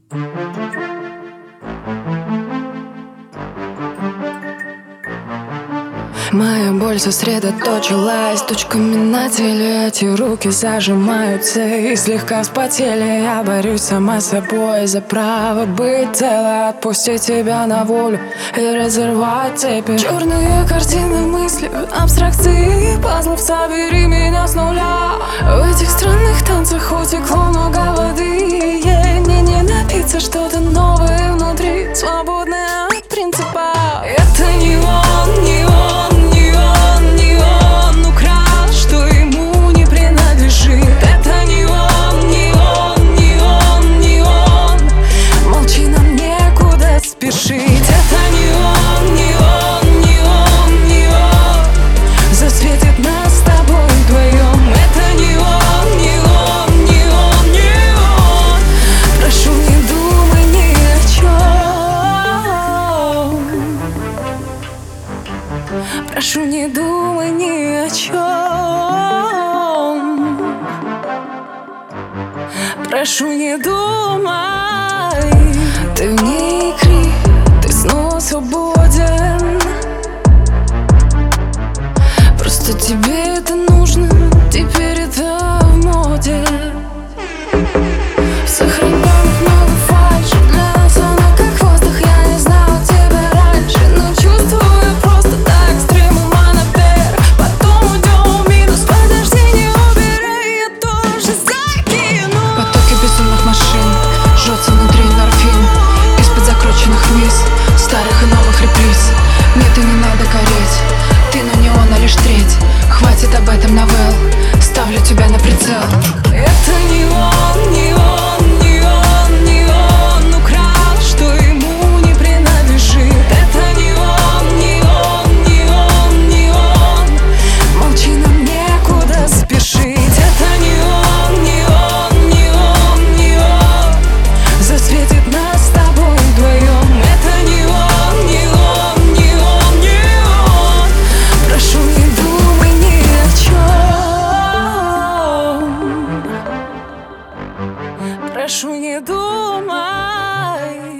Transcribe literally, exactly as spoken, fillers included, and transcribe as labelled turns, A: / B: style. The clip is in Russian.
A: Моя боль сосредоточилась точками на теле. Эти руки зажимаются и слегка вспотели. Я борюсь сама с собой за право быть целой. Отпустить тебя на волю и разорвать цепи. Черные картины мысли, абстракции пазлов. Собери меня с нуля. В этих странных танцах утекло много воды. Ей мне не напиться, что-то новое внутри, свободное от принципа. Это не он, не он. Прошу, не думай ни о чем. Прошу, не думай. Ты вне игры, ты снова свободен. Просто тебе это нужно, теперь это в моде. В сохраненных много фальши, для нас она как воздух. Я не знала тебя раньше, но чувствую просто так. Стримом она вверх, потом уйдем в минус. Подожди, не убирай, я тоже закину.
B: Потоки безумных машин, жжется внутри эндорфин. Из-под закрученных вниз, старых и новых реприз. Нет, и не надо гореть, ты на неона лишь треть. Хватит об этом новелл, ставлю тебя на прицел.
A: Это не он, не он, не он, не он украл, что ему не принадлежит. Это не он, не он, не он, не он. Молчи, нам некуда спешить. Это не он, не он, не он, не он. Засветит нас с тобой вдвоем. Это не он, не он, не он, не он. Прошу, не думай ни о чем. Прошу, не думай.